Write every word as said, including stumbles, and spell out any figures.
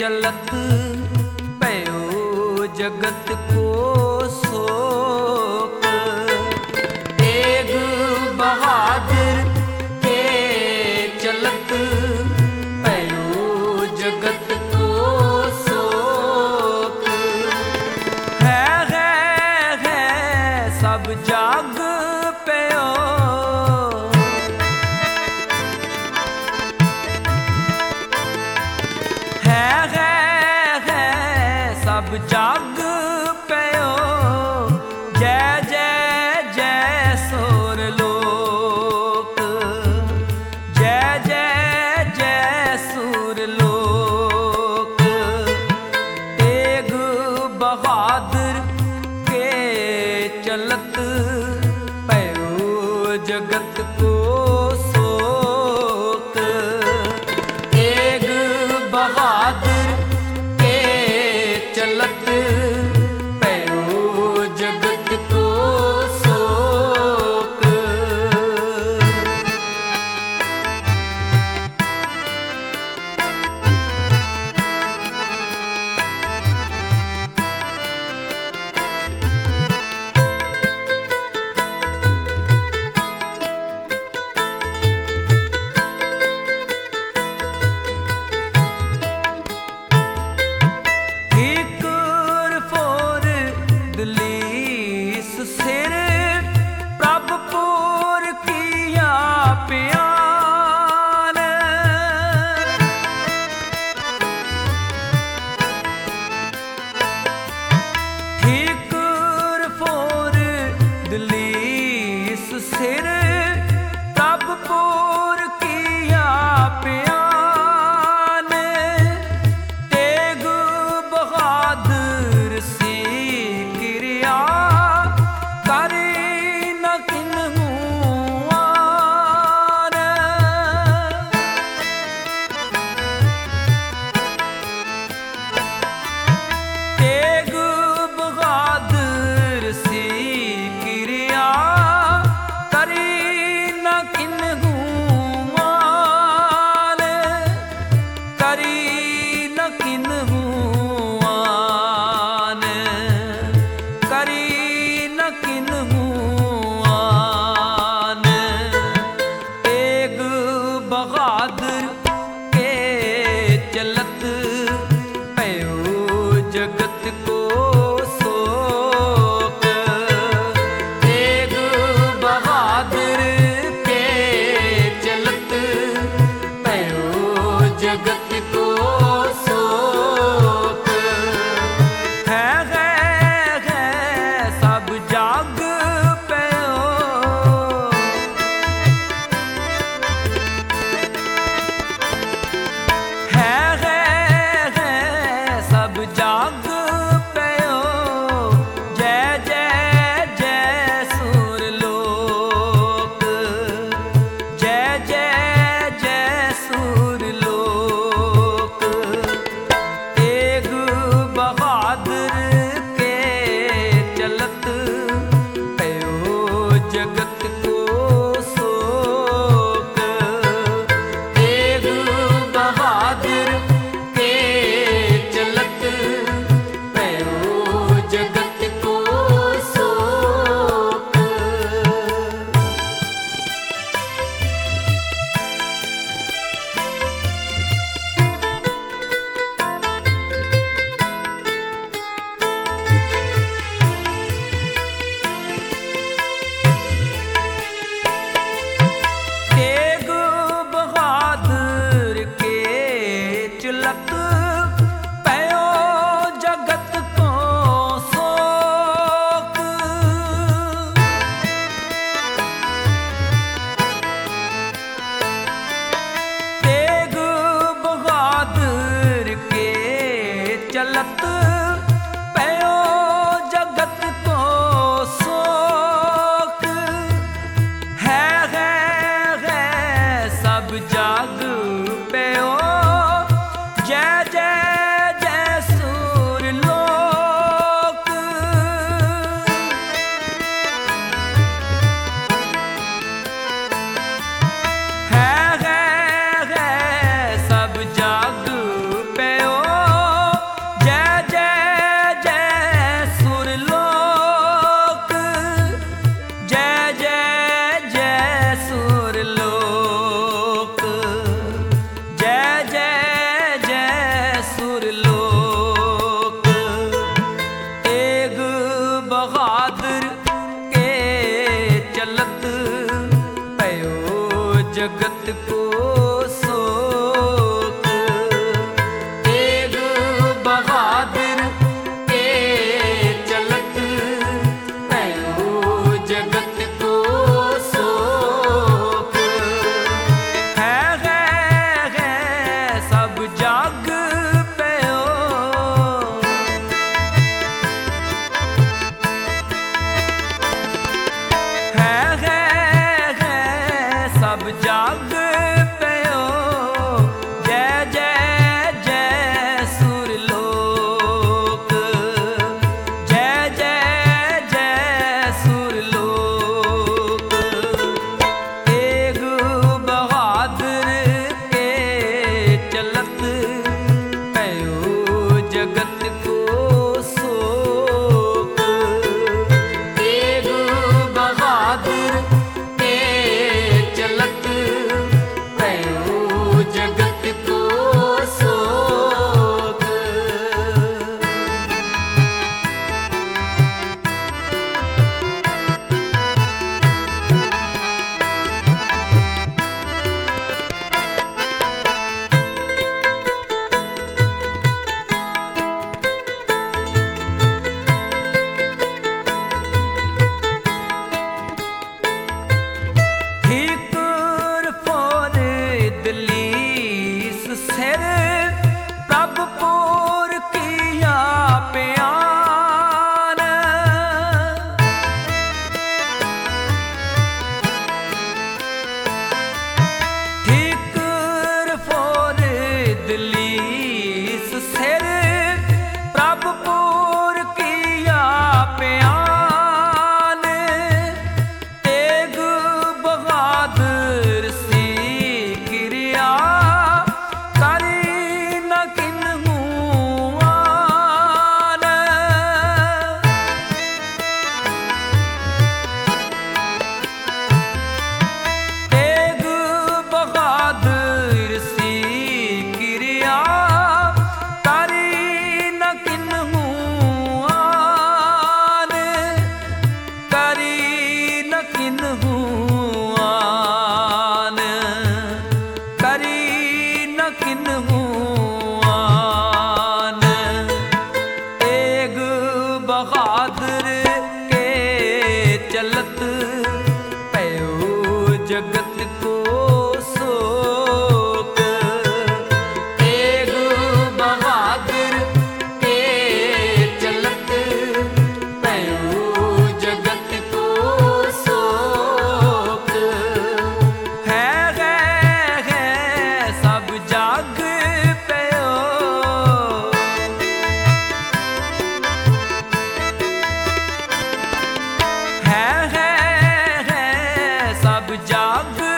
चलत पयो जगत को शोक। तेग बहादुर के चलत पयो जगत को शोक। है है है सब जाग पयो, है है है सब जाग पयो। जय जय जय सोर लोक, जय जय जय सूर लोक। तेग बहादुर के चलत पयो जगत को शोक। तेग बहादुर के चलत पयो जगत को शोक। ठीकुर फोर दलीस सिर प्रभुपुर किया प्यान। ठीकुर फोर दलीस सिर प्रभुपुर किया प्यान। तेग बहादुर सी क्रिया करी न किन्हू आन। तेग बहादुर सी क्रिया करी जगत को सोक। तेग बहादुर के चलत पयो जगत को सोक। है है है सब जाग पयो, है है है सब जाग पयो। जय जय जय सुरलोक, जय जय जय सुरलोक। तेग बहादुर के चलत पयो जगत को सोक। तेग बहादुर के चलत पयो जगत को सोक। ठीकर फोर दलीस सिर प्रभ पुर किया प्यान। ठीकर फोर दलीस सिर प्रभ पुर किया प्यान। तेग बहादुर सी क्रिया करी न किन्हू आन। तेग बहादुर सी क्रिया करी न किन्हू आन। करी न किन्हू आन, करी न किन्हू आन। तेग बहादुर के चलत पयो जगत को सोक। तेग बहादुर के चलत पयो जगत को सोक। है है है सब जाग पयो, है है है सब जाग